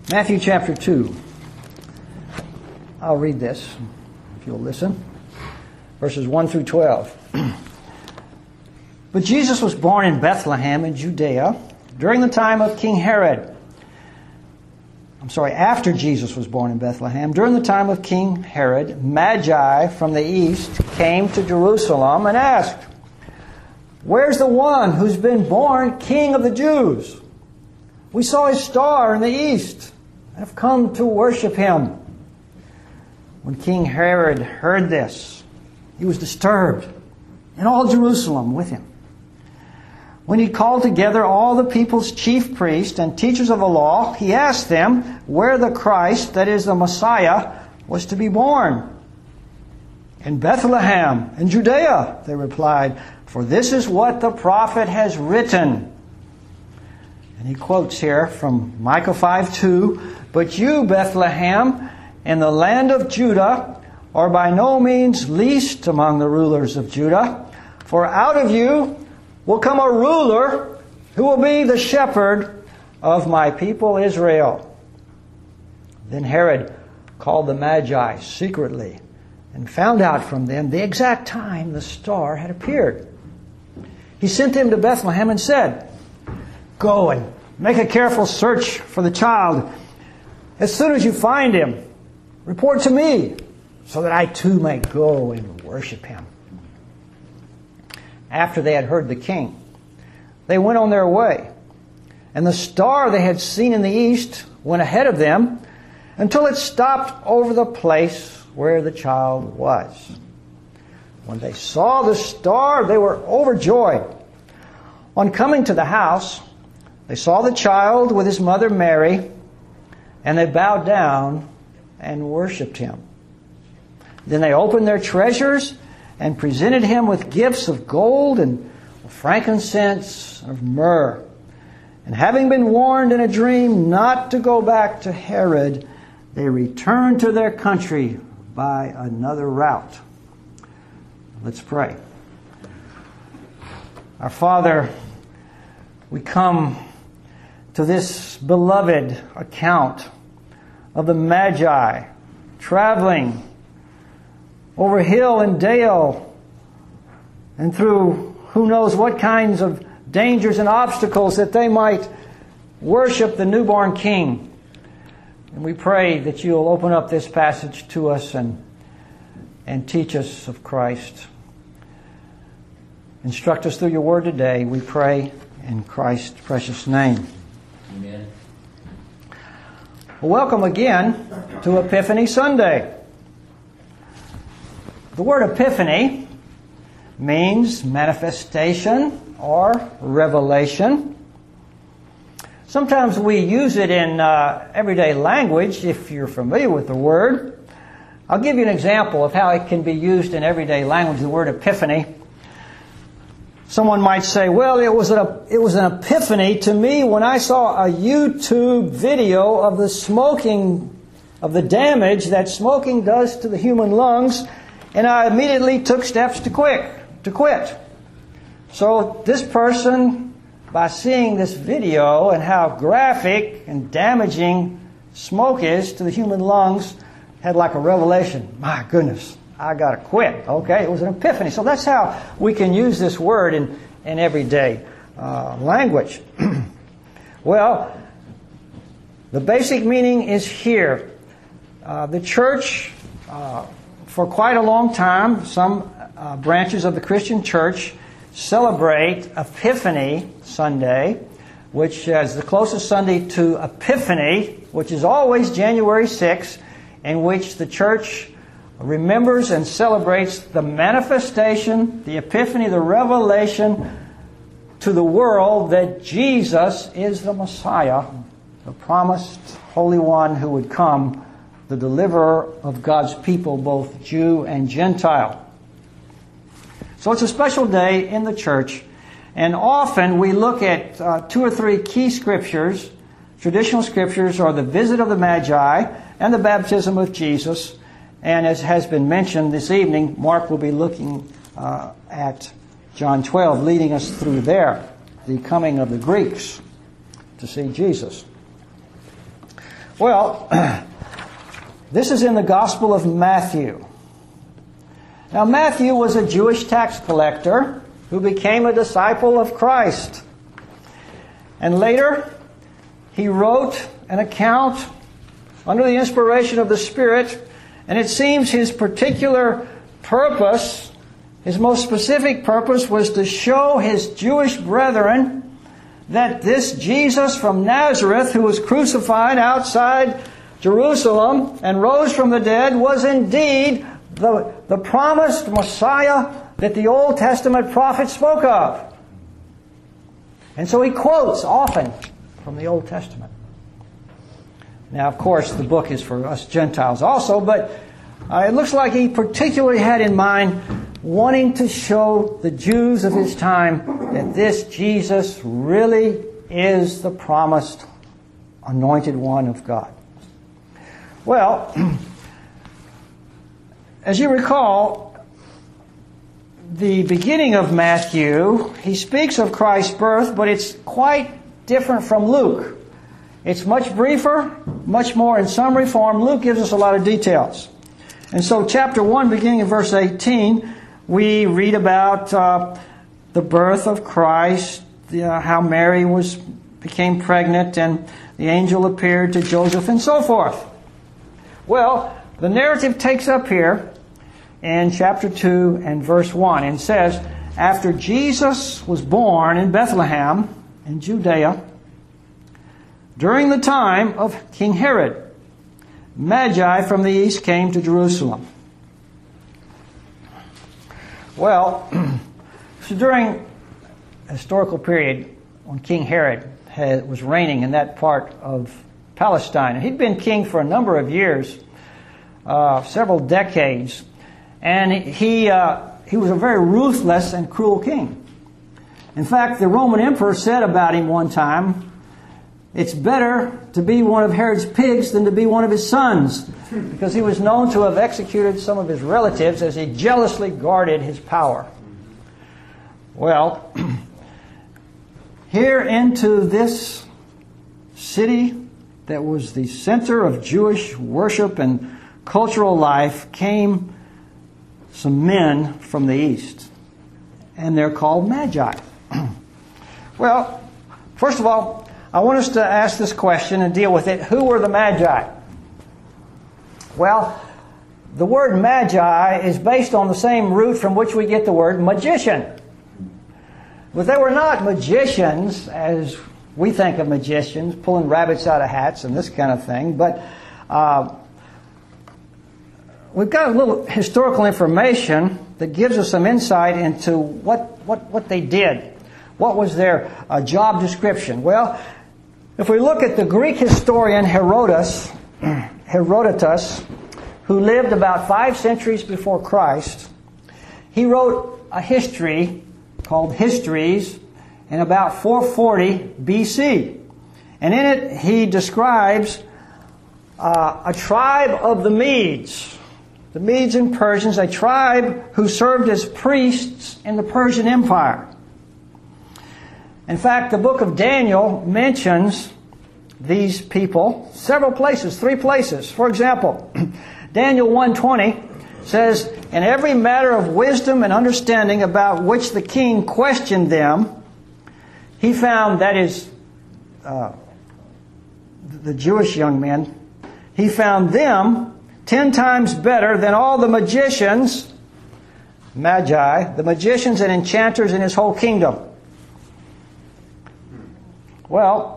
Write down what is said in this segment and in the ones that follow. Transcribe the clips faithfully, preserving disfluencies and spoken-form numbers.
Matthew chapter two. I'll read this, if you'll listen. Verses one through twelve. But Jesus was born in Bethlehem in Judea during the time of King Herod. I'm sorry, after Jesus was born in Bethlehem, during the time of King Herod, Magi from the east came to Jerusalem and asked, "Where's the one who's been born King of the Jews? We saw his star in the east and have come to worship him." When King Herod heard this, he was disturbed, and all Jerusalem with him. When he called together all the people's chief priests and teachers of the law, he asked them where the Christ, that is the Messiah, was to be born. "In Bethlehem, in Judea," they replied, "for this is what the prophet has written." And he quotes here from Micah five two, "But you, Bethlehem, in the land of Judah, are by no means least among the rulers of Judah, for out of you will come a ruler who will be the shepherd of my people Israel." Then Herod called the Magi secretly and found out from them the exact time the star had appeared. He sent them to Bethlehem and said, "Go and make a careful search for the child. As soon as you find him, report to me, so that I too may go and worship him." After they had heard the king, they went on their way, and the star they had seen in the east went ahead of them until it stopped over the place where the child was. When they saw the star, they were overjoyed. On coming to the house, they saw the child with his mother Mary, and they bowed down and worshipped him. Then they opened their treasures and presented him with gifts of gold and frankincense and of myrrh. And having been warned in a dream not to go back to Herod, they returned to their country by another route. Let's pray. Our Father, we come to this beloved account of the Magi traveling over hill and dale and through who knows what kinds of dangers and obstacles that they might worship the newborn King. And we pray that you'll open up this passage to us and, and teach us of Christ. Instruct us through your word today, we pray in Christ's precious name. Amen. Well, welcome again to Epiphany Sunday. The word epiphany means manifestation or revelation. Sometimes we use it in uh, everyday language, if you're familiar with the word. I'll give you an example of how it can be used in everyday language, the word epiphany. Someone might say, well, it was, an, it was an epiphany to me when I saw a YouTube video of the smoking, of the damage that smoking does to the human lungs, and I immediately took steps to quit. To quit. So this person, by seeing this video and how graphic and damaging smoke is to the human lungs, had like a revelation. My goodness, I got to quit. Okay, it was an epiphany. So that's how we can use this word in, in everyday uh, language. Well, the basic meaning is here. Uh, the church... Uh, For quite a long time, some uh, branches of the Christian church celebrate Epiphany Sunday, which is the closest Sunday to Epiphany, which is always January sixth, in which the church remembers and celebrates the manifestation, the Epiphany, the revelation to the world that Jesus is the Messiah, the promised Holy One who would come, the deliverer of God's people, both Jew and Gentile. So it's a special day in the church, and often we look at uh, two or three key scriptures. Traditional scriptures are the visit of the Magi and the baptism of Jesus. And as has been mentioned this evening, Mark will be looking uh, at John twelve, leading us through there, the coming of the Greeks to see Jesus. Well, this is in the Gospel of Matthew. Now, Matthew was a Jewish tax collector who became a disciple of Christ. And later, he wrote an account under the inspiration of the Spirit, and it seems his particular purpose, his most specific purpose, was to show his Jewish brethren that this Jesus from Nazareth, who was crucified outside Jerusalem and rose from the dead, was indeed the, the promised Messiah that the Old Testament prophet spoke of. And so he quotes often from the Old Testament. Now, of course, the book is for us Gentiles also, but uh, it looks like he particularly had in mind wanting to show the Jews of his time that this Jesus really is the promised anointed one of God. Well, as you recall, the beginning of Matthew, he speaks of Christ's birth, but it's quite different from Luke. It's much briefer, much more in summary form. Luke gives us a lot of details. And so chapter one, beginning in verse eighteen, we read about uh, the birth of Christ, uh, how Mary was became pregnant, and the angel appeared to Joseph, and so forth. Well, the narrative takes up here in chapter two and verse one, and says, after Jesus was born in Bethlehem in Judea, during the time of King Herod, Magi from the east came to Jerusalem. Well, so during a historical period when King Herod had, was reigning in that part of Palestine, and he'd been king for a number of years, uh, several decades, and he uh, he was a very ruthless and cruel king. In fact, the Roman emperor said about him one time, it's better to be one of Herod's pigs than to be one of his sons, because he was known to have executed some of his relatives as he jealously guarded his power. Well, here into this city that was the center of Jewish worship and cultural life came some men from the east, and they're called Magi. Well, first of all, I want us to ask this question and deal with it. Who were the Magi? Well, the word Magi is based on the same root from which we get the word magician. But they were not magicians as we think of magicians, pulling rabbits out of hats and this kind of thing. But uh, we've got a little historical information that gives us some insight into what, what, what they did. What was their uh, job description? Well, if we look at the Greek historian Herodotus, Herodotus, who lived about five centuries before Christ, he wrote a history called Histories in about four forty B C. And in it he describes uh, a tribe of the Medes. The Medes and Persians, a tribe who served as priests in the Persian Empire. In fact, the book of Daniel mentions these people several places, three places. For example, Daniel one twenty says, in every matter of wisdom and understanding about which the king questioned them, he found, that is, uh, the Jewish young men, he found them ten times better than all the magicians, Magi, the magicians and enchanters in his whole kingdom. Well,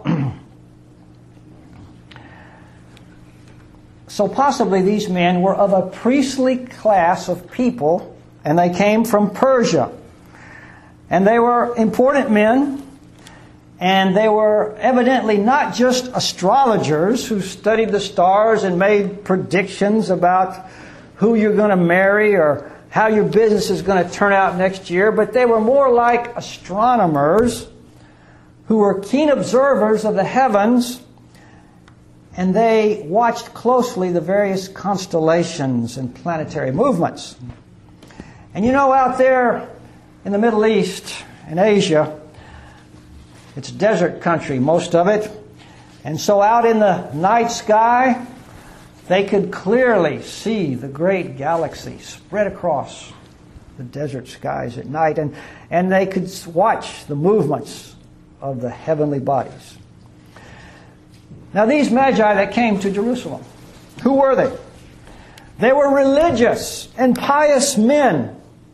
so possibly these men were of a priestly class of people, and they came from Persia. And they were important men, and they were evidently not just astrologers who studied the stars and made predictions about who you're going to marry or how your business is going to turn out next year, but they were more like astronomers who were keen observers of the heavens, and they watched closely the various constellations and planetary movements. And you know, out there in the Middle East and Asia, it's desert country, most of it, And so out in the night sky, they could clearly see the great galaxy spread across the desert skies at night, and, and they could watch the movements of the heavenly bodies. Now these magi that came to Jerusalem, who were they? They were religious and pious men.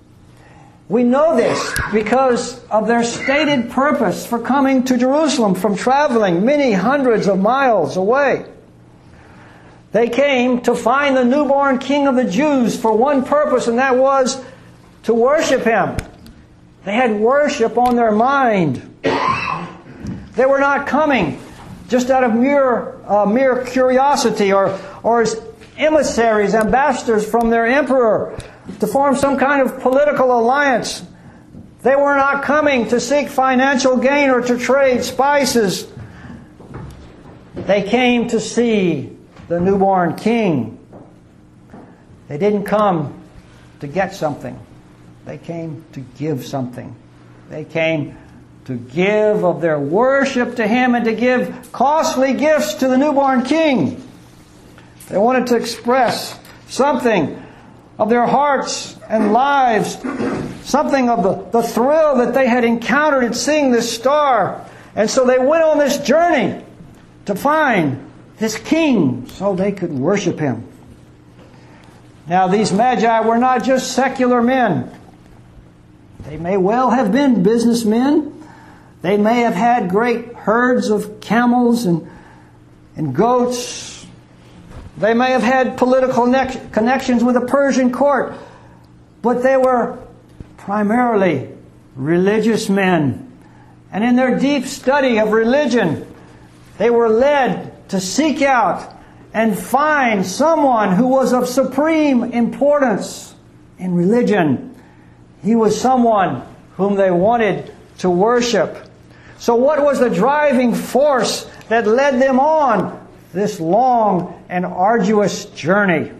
We know this because of their stated purpose for coming to Jerusalem from traveling many hundreds of miles away. They came to find the newborn King of the Jews for one purpose, and that was to worship Him. They had worship on their mind. They were not coming just out of mere, uh, mere curiosity or, or as emissaries, ambassadors from their emperor to form some kind of political alliance. They were not coming to seek financial gain or to trade spices. They came to see the newborn King. They didn't come to get something. They came to give something. They came to give of their worship to Him and to give costly gifts to the newborn King. They wanted to express something of their hearts and lives, something of the, the thrill that they had encountered in seeing this star. And so they went on this journey to find this King so they could worship Him. Now these magi were not just secular men. They may well have been businessmen. They may have had great herds of camels and, and goats. They may have had political ne- connections with the Persian court. But they were primarily religious men. And in their deep study of religion, they were led to seek out and find someone who was of supreme importance in religion. He was someone whom they wanted to worship. So what was the driving force that led them on this long and arduous journey?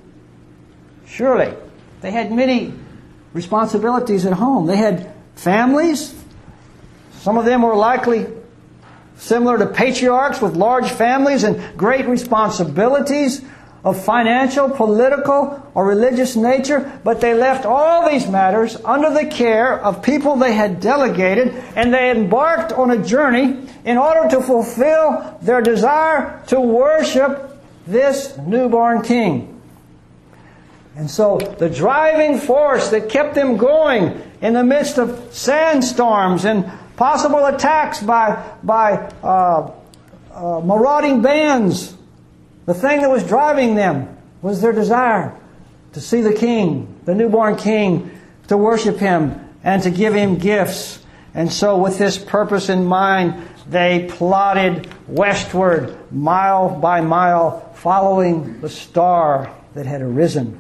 Surely, they had many responsibilities at home. They had families. Some of them were likely similar to patriarchs with large families and great responsibilities of financial, political, or religious nature, but they left all these matters under the care of people they had delegated, and they embarked on a journey in order to fulfill their desire to worship this newborn King. And so the driving force that kept them going in the midst of sandstorms and possible attacks by, by uh, uh, marauding bands, the thing that was driving them was their desire to see the King, the newborn King, to worship Him and to give Him gifts. And so with this purpose in mind, they plodded westward, mile by mile, following the star that had arisen.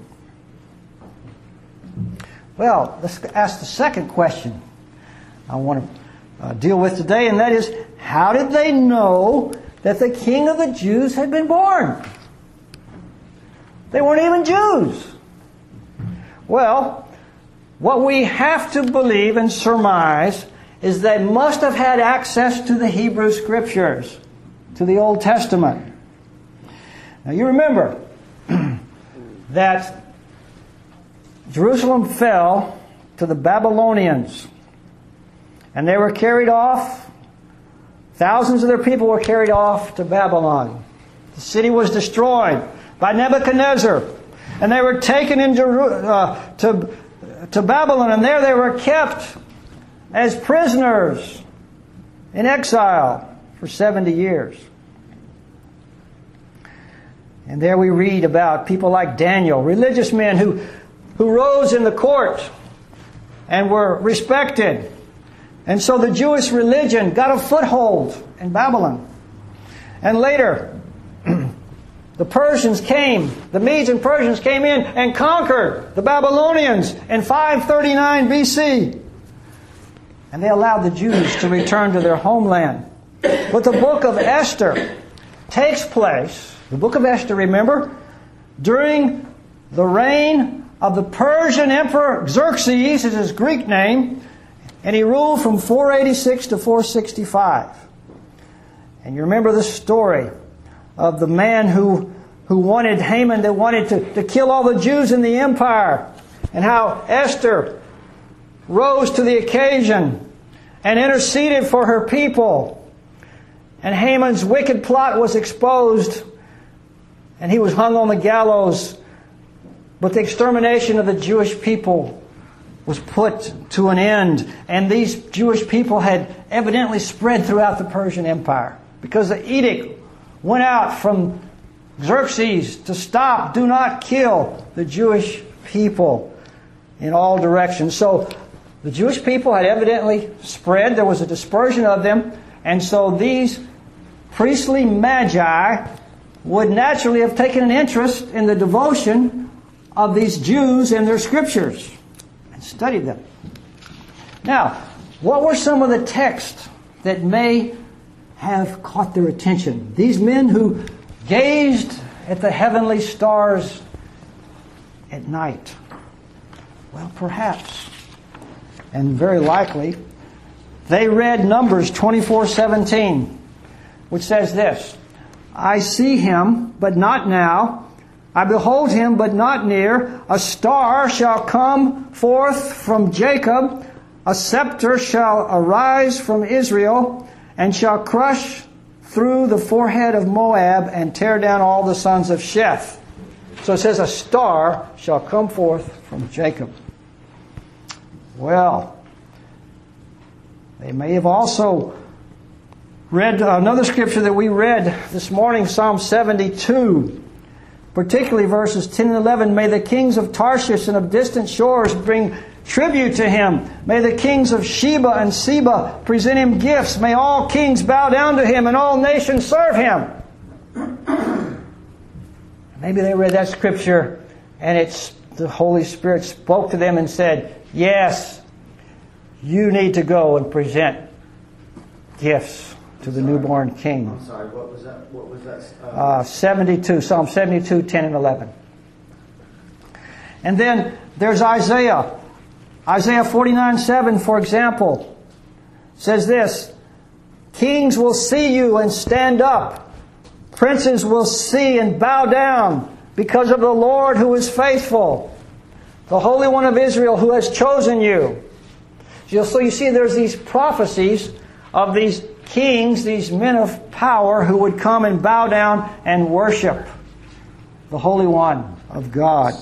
Well, let's ask the second question I want to uh, deal with today, and that is, how did they know that the King of the Jews had been born? They weren't even Jews. Well, what we have to believe and surmise is they must have had access to the Hebrew Scriptures, to the Old Testament. Now you remember that Jerusalem fell to the Babylonians, and they were carried off. Thousands of their people were carried off to Babylon. The city was destroyed by Nebuchadnezzar, and they were taken in Jeru- uh, to, to Babylon, and there they were kept as prisoners in exile for seventy years. And there we read about people like Daniel, religious men who, who rose in the court and were respected. And so the Jewish religion got a foothold in Babylon. And later, the Persians came, the Medes and Persians came in and conquered the Babylonians in five thirty-nine B C. And they allowed the Jews to return to their homeland. But the book of Esther takes place, the book of Esther, remember, during the reign of the Persian Emperor Xerxes, is his Greek name, and he ruled from four eighty-six to four sixty-five. And you remember the story of the man who, who wanted, Haman, that wanted to, to kill all the Jews in the empire. And how Esther rose to the occasion and interceded for her people. And Haman's wicked plot was exposed, and he was hung on the gallows. But the extermination of the Jewish people was put to an end. And these Jewish people had evidently spread throughout the Persian Empire, because the edict went out from Xerxes to stop, do not kill the Jewish people in all directions. So the Jewish people had evidently spread. There was a dispersion of them. And so these priestly magi would naturally have taken an interest in the devotion of these Jews and their scriptures and studied them. Now, what were some of the texts that may have caught their attention? These men who gazed at the heavenly stars at night. Well, perhaps, and very likely, they read Numbers twenty-four seventeen, which says this: I see him, but not now. I behold him, but not near. A star shall come forth from Jacob. A scepter shall arise from Israel, and shall crush through the forehead of Moab, and tear down all the sons of Sheth. So it says, a star shall come forth from Jacob. Well, they may have also read another scripture that we read this morning, Psalm seventy-two, particularly verses ten and eleven. May the kings of Tarshish and of distant shores bring tribute to him. May the kings of Sheba and Seba present him gifts. May all kings bow down to him and all nations serve him. Maybe they read that scripture and it's the Holy Spirit spoke to them and said, yes, you need to go and present gifts to the newborn king. I'm sorry, what was that? What was that? Uh, uh, seventy-two, Psalm seventy-two, ten and eleven. And then there's Isaiah. Isaiah forty-nine seven, for example, says this: kings will see you and stand up. Princes will see and bow down because of the Lord who is faithful, the Holy One of Israel who has chosen you. So you see there's these prophecies of these kings, these men of power who would come and bow down and worship the Holy One of God.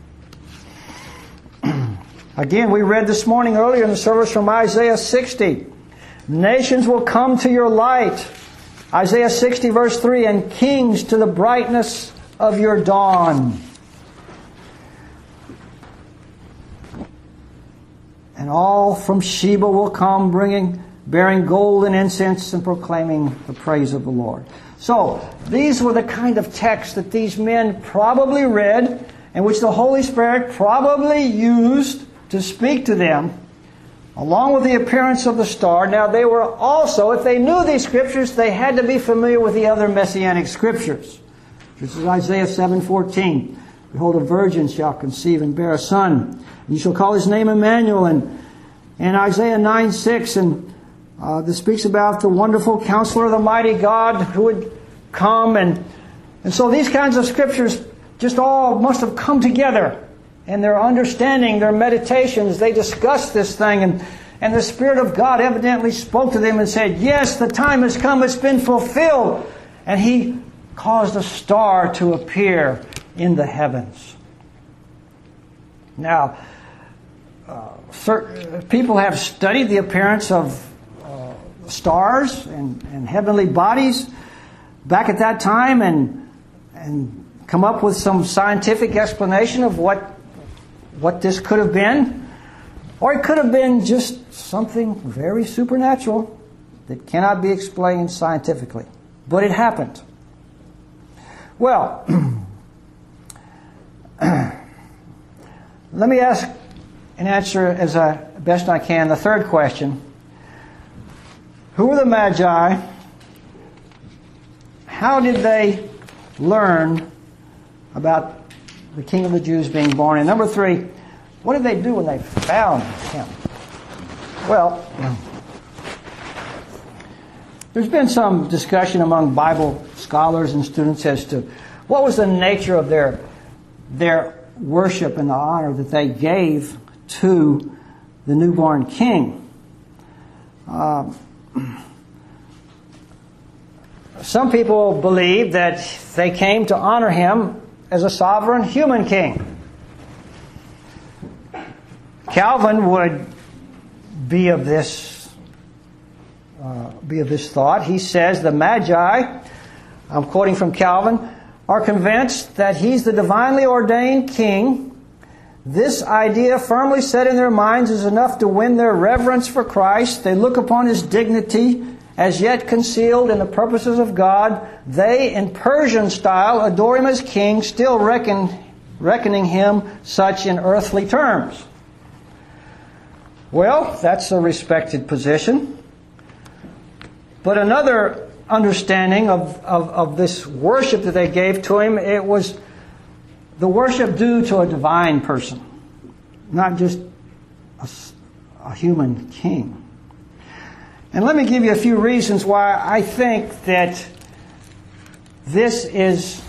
Again, we read this morning earlier in the service from Isaiah sixty. Nations will come to your light. Isaiah sixty verse three, and kings to the brightness of your dawn. And all from Sheba will come, bringing, bearing gold and incense and proclaiming the praise of the Lord. So, these were the kind of texts that these men probably read, and which the Holy Spirit probably used to speak to them, along with the appearance of the star. Now, they were also, if they knew these scriptures, they had to be familiar with the other messianic scriptures. This is Isaiah seven fourteen. Behold, a virgin shall conceive and bear a son, and you shall call his name Emmanuel. And, and Isaiah nine six, and uh, this speaks about the wonderful counselor, the mighty God who would come. And, and so these kinds of scriptures just all must have come together. And their understanding, their meditations, they discussed this thing. And, and the Spirit of God evidently spoke to them and said, yes, the time has come, it's been fulfilled. And He caused a star to appear in the heavens. Now, uh, certain people have studied the appearance of uh, stars and, and heavenly bodies back at that time and, and come up with some scientific explanation of what what this could have been. Or it could have been just something very supernatural that cannot be explained scientifically. But it happened. Well, let me ask and answer as I, best I can the third question. Who were the Magi? How did they learn about the King of the Jews being born? And number three, what did they do when they found him? Well, There's been some discussion among Bible scholars and students as to what was the nature of their, their worship and the honor that they gave to the newborn king. Uh, some people believe that they came to honor him as a sovereign human king. Calvin would be of this uh, be of this thought. He says the Magi, I'm quoting from Calvin, are convinced that he's the divinely ordained king. This idea firmly set in their minds is enough to win their reverence for Christ. They look upon his dignity as yet concealed in the purposes of God. They, in Persian style, adore him as king, still reckon, reckoning him such in earthly terms. Well, that's a respected position. But another understanding of, of, of this worship that they gave to him, it was the worship due to a divine person, not just a, a human king. And let me give you a few reasons why I think that this is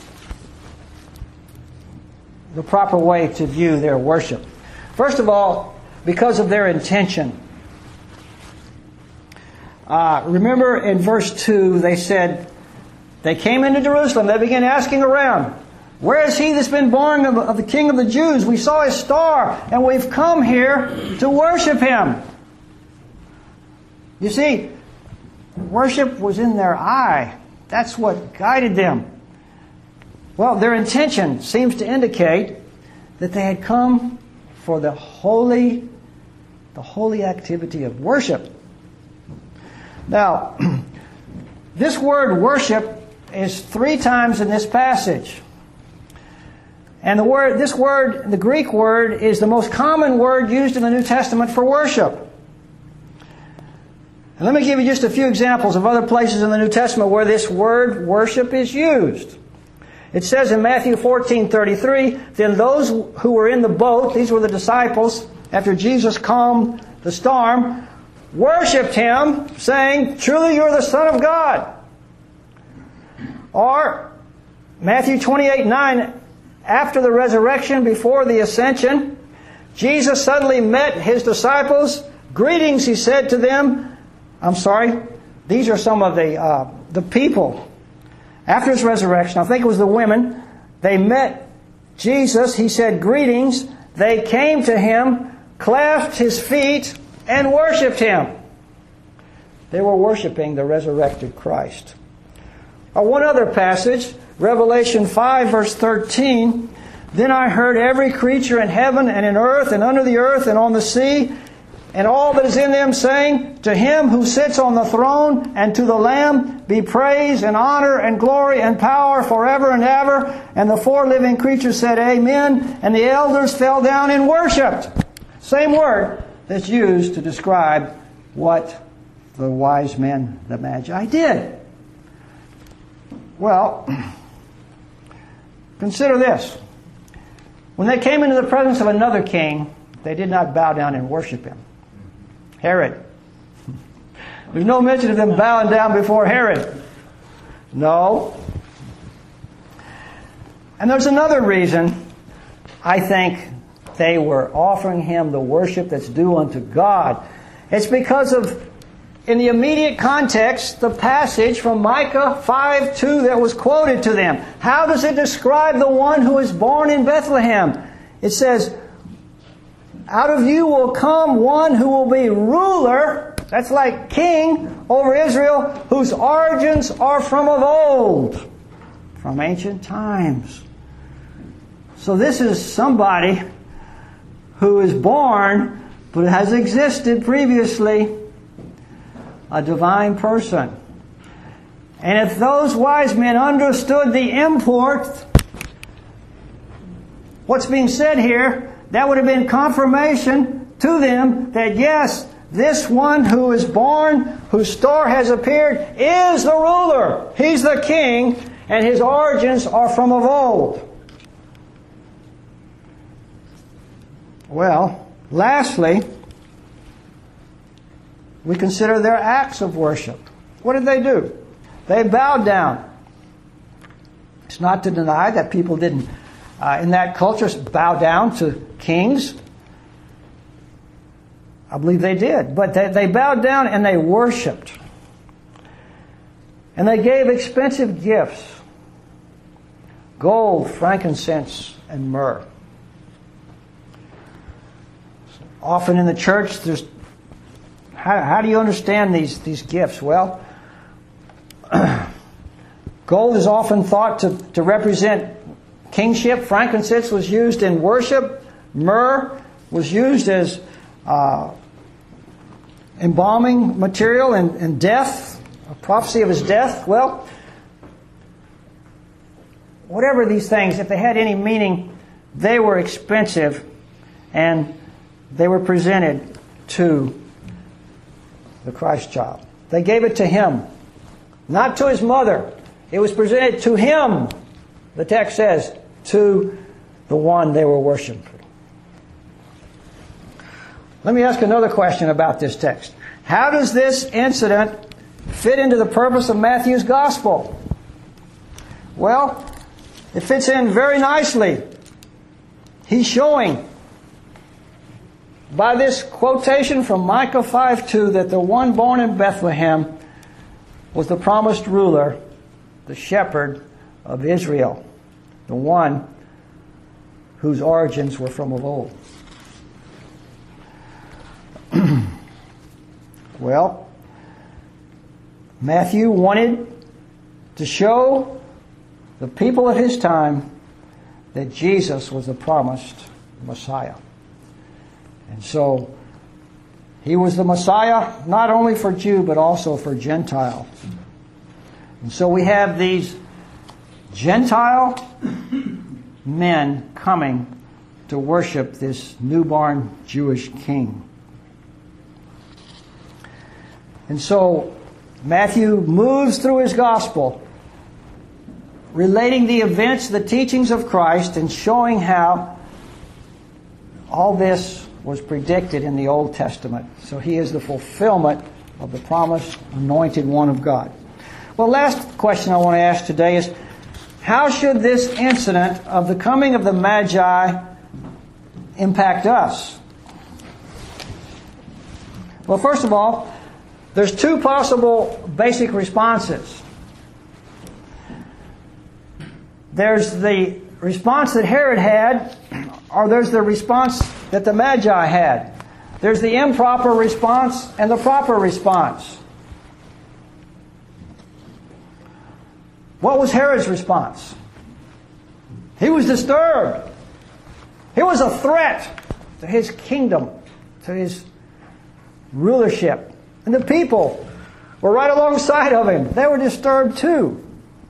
the proper way to view their worship. First of all, because of their intention. Uh, remember in verse two, they said, they came into Jerusalem, they began asking around, where is he that's been born of, of the King of the Jews? We saw his star, and we've come here to worship him. You see, worship was in their eye. That's what guided them. Well, their intention seems to indicate that they had come for the holy, the holy activity of worship. Now, this word worship is three times in this passage. And the word, this word, the Greek word, is the most common word used in the New Testament for worship. And let me give you just a few examples of other places in the New Testament where this word worship is used. It says in Matthew fourteen thirty-three, then those who were in the boat, these were the disciples, after Jesus calmed the storm, worshipped him, saying, truly you are the Son of God. Or Matthew twenty-eight nine, after the resurrection, before the ascension, Jesus suddenly met his disciples. Greetings, he said to them. I'm sorry, these are some of the uh, the people. After his resurrection, I think it was the women, they met Jesus. He said, greetings. They came to him, clasped his feet, and worshipped him. They were worshiping the resurrected Christ. Or one other passage, Revelation five, verse thirteen. Then I heard every creature in heaven and in earth and under the earth and on the sea and all that is in them saying, to him who sits on the throne and to the Lamb be praise and honor and glory and power forever and ever. And the four living creatures said, amen. And the elders fell down and worshipped. Same word that's used to describe what the wise men, the Magi, did. Well, consider this. When they came into the presence of another king, they did not bow down and worship him. Herod. There's no mention of them bowing down before Herod. No. And there's another reason I think they were offering him the worship that's due unto God. It's because of, in the immediate context, the passage from Micah five two that was quoted to them. How does it describe the one who is born in Bethlehem? It says, out of you will come one who will be ruler, that's like king, over Israel, whose origins are from of old, from ancient times. So this is somebody who is born, but has existed previously, a divine person. And if those wise men understood the import, what's being said here, that would have been confirmation to them that yes, this one who is born, whose star has appeared, is the ruler. He's the king, and his origins are from of old. Well, lastly, we consider their acts of worship. What did they do? They bowed down. It's not to deny that people didn't, uh, in that culture, bow down to kings. I believe they did. But they, they bowed down and they worshipped. And they gave expensive gifts. Gold, frankincense, and myrrh. Often in the church, there's how, how do you understand these, these gifts? Well, gold is often thought to, to represent kingship. Frankincense was used in worship. Myrrh was used as uh, embalming material in, in death, a prophecy of his death. Well, whatever these things, if they had any meaning, they were expensive and they were presented to the Christ child. They gave it to him, not to his mother. It was presented to him, the text says, to the one they were worshiping. Let me ask another question about this text. How does this incident fit into the purpose of Matthew's gospel? Well, it fits in very nicely. He's showing by this quotation from Micah five two that the one born in Bethlehem was the promised ruler, the shepherd of Israel, the one whose origins were from of old. Well, Matthew wanted to show the people of his time that Jesus was the promised Messiah. And so, he was the Messiah not only for Jew, but also for Gentile. And so we have these Gentile men coming to worship this newborn Jewish king. And so, Matthew moves through his gospel, relating the events, the teachings of Christ, and showing how all this was predicted in the Old Testament. So he is the fulfillment of the promised anointed one of God. Well, last question I want to ask today is, how should this incident of the coming of the Magi impact us? Well, first of all, there's two possible basic responses. There's the response that Herod had, or there's the response that the Magi had. There's the improper response and the proper response. What was Herod's response? He was disturbed. He was a threat to his kingdom, to his rulership. And the people were right alongside of him. They were disturbed too.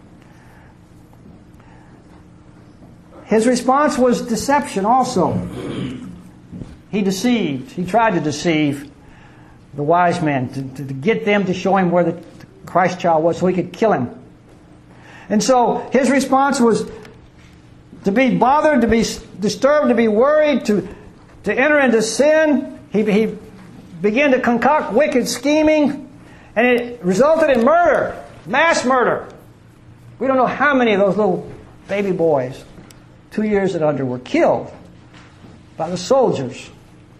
His response was deception also. He deceived. He tried to deceive the wise men to, to get them to show him where the Christ child was so he could kill him. And so his response was to be bothered, to be disturbed, to be worried, to, to enter into sin. He, he began to concoct wicked scheming, and it resulted in murder, mass murder. We don't know how many of those little baby boys, two years and under, were killed by the soldiers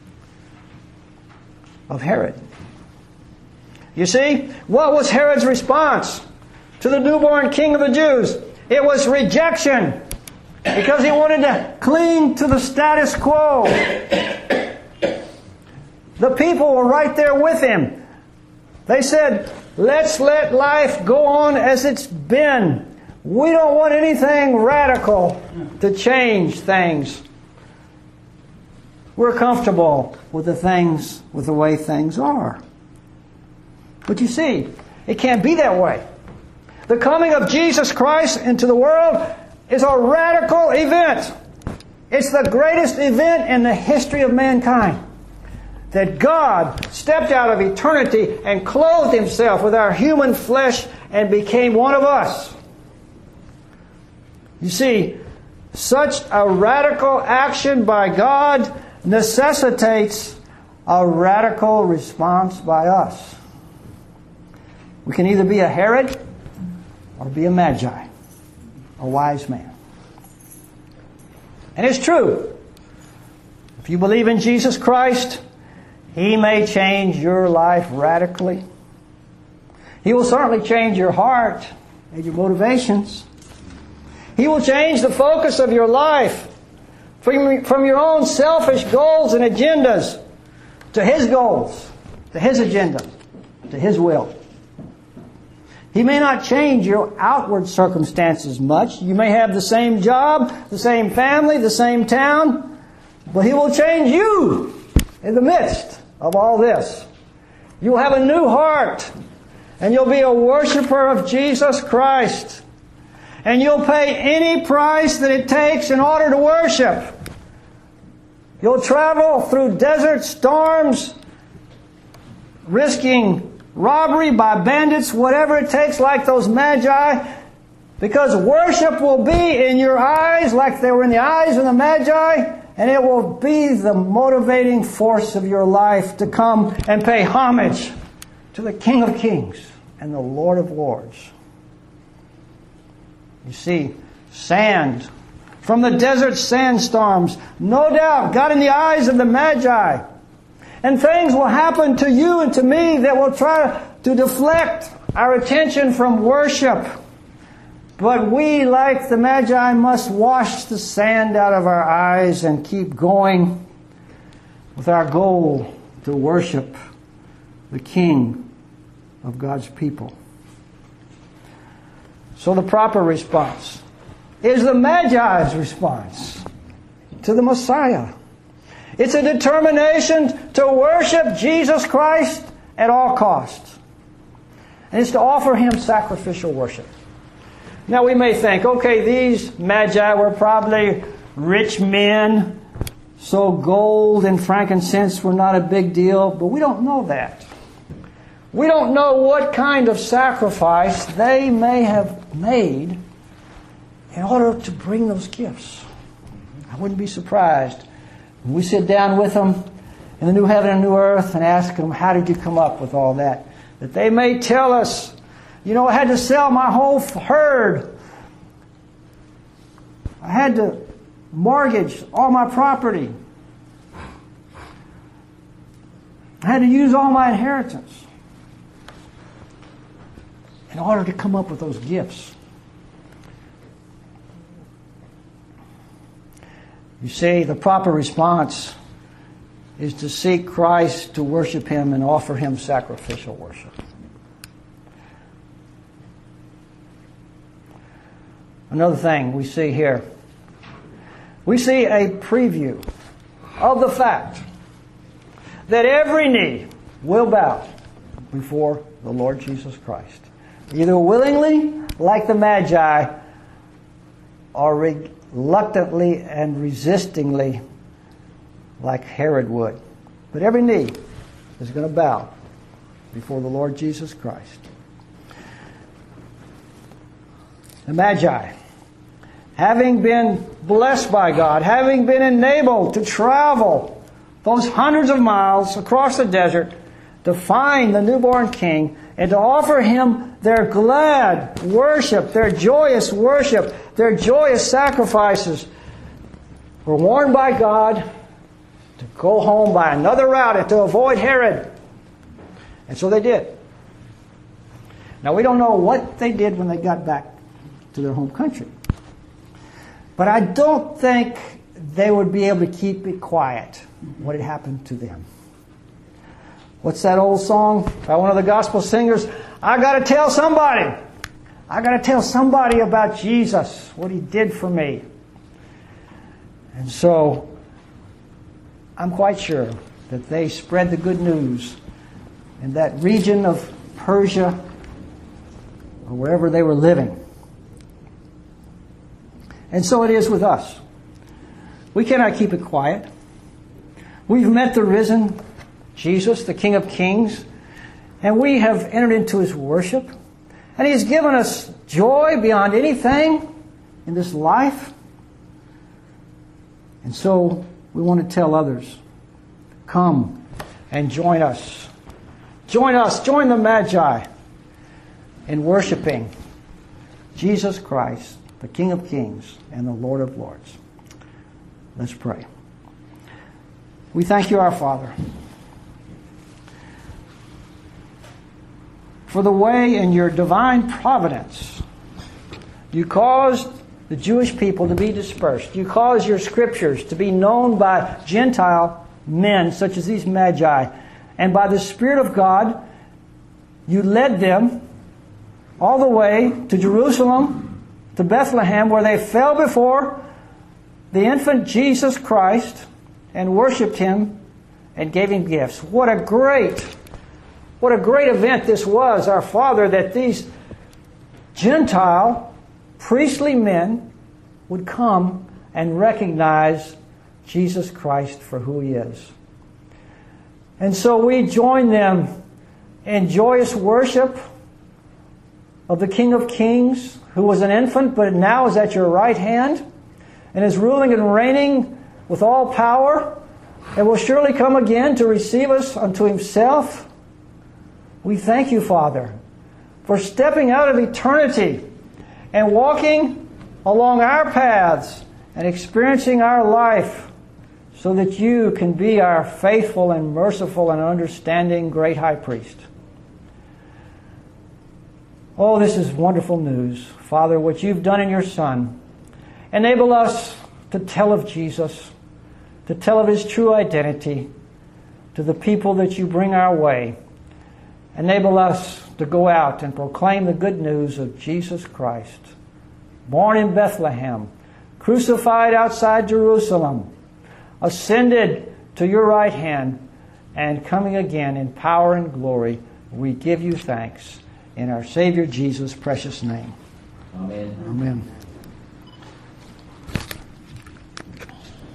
of Herod. You see, what was Herod's response to the newborn king of the Jews? It was rejection, because he wanted to cling to the status quo. The people were right there with him. They said, let's let life go on as it's been. We don't want anything radical to change things. We're comfortable with the things, with the way things are. But you see, it can't be that way. The coming of Jesus Christ into the world is a radical event. It's the greatest event in the history of mankind. That God stepped out of eternity and clothed Himself with our human flesh and became one of us. You see, such a radical action by God necessitates a radical response by us. We can either be a Herod or be a Magi, a wise man. And it's true. If you believe in Jesus Christ, He may change your life radically. He will certainly change your heart and your motivations. He will change the focus of your life from, from your own selfish goals and agendas to His goals, to His agenda, to His will. He may not change your outward circumstances much. You may have the same job, the same family, the same town, but He will change you in the midst of all this. You'll have a new heart, and you'll be a worshiper of Jesus Christ. And you'll pay any price that it takes in order to worship. You'll travel through desert storms, risking robbery by bandits, whatever it takes, like those Magi, because worship will be in your eyes like they were in the eyes of the Magi, and it will be the motivating force of your life to come and pay homage to the King of Kings and the Lord of Lords. You see, sand from the desert sandstorms, no doubt, got in the eyes of the Magi. And things will happen to you and to me that will try to deflect our attention from worship. But we, like the Magi, must wash the sand out of our eyes and keep going with our goal to worship the King of God's people. So the proper response is the Magi's response to the Messiah. It's a determination to worship Jesus Christ at all costs. And it's to offer Him sacrificial worship. Now we may think, okay, these Magi were probably rich men, so gold and frankincense were not a big deal, but we don't know that. We don't know what kind of sacrifice they may have made in order to bring those gifts. I wouldn't be surprised when we sit down with them in the new heaven and new earth and ask them, how did you come up with all that? That they may tell us, you know, I had to sell my whole herd. I had to mortgage all my property. I had to use all my inheritance in order to come up with those gifts. You see, the proper response is to seek Christ, to worship Him, and offer Him sacrificial worship. Another thing we see here, we see a preview of the fact that every knee will bow before the Lord Jesus Christ, either willingly, like the Magi, or reluctantly and resistingly, like Herod would. But every knee is going to bow before the Lord Jesus Christ. The Magi, having been blessed by God, having been enabled to travel those hundreds of miles across the desert to find the newborn King and to offer Him their glad worship, their joyous worship, their joyous sacrifices, were warned by God to go home by another route and to avoid Herod. And so they did. Now we don't know what they did when they got back to their home country. But I don't think they would be able to keep it quiet what had happened to them. What's that old song by one of the gospel singers? I got to tell somebody. I got to tell somebody about Jesus, what He did for me. And so I'm quite sure that they spread the good news in that region of Persia or wherever they were living. And so it is with us. We cannot keep it quiet. We've met the risen Jesus, the King of Kings, and we have entered into His worship. And He has given us joy beyond anything in this life. And so we want to tell others, come and join us. Join us, join the Magi. in worshiping Jesus Christ, the King of Kings and the Lord of Lords. Let's pray. We thank you, our Father, for the way in your divine providence you caused the Jewish people to be dispersed. You caused your scriptures to be known by Gentile men such as these Magi. And by the Spirit of God, you led them all the way to Jerusalem, to Bethlehem, where they fell before the infant Jesus Christ and worshipped Him and gave Him gifts. What a great, what a great event this was, our Father, that these Gentile priestly men would come and recognize Jesus Christ for who He is. And so we join them in joyous worship of the King of Kings, who was an infant but now is at your right hand and is ruling and reigning with all power and will surely come again to receive us unto Himself. We thank you, Father, for stepping out of eternity and walking along our paths and experiencing our life so that you can be our faithful and merciful and understanding great high priest. Oh, this is wonderful news. Father, what you've done in your Son. Enable us to tell of Jesus, to tell of His true identity to the people that you bring our way. Enable us to go out and proclaim the good news of Jesus Christ, born in Bethlehem, crucified outside Jerusalem, ascended to your right hand, and coming again in power and glory. We give you thanks in our Savior Jesus' precious name. Amen. Amen.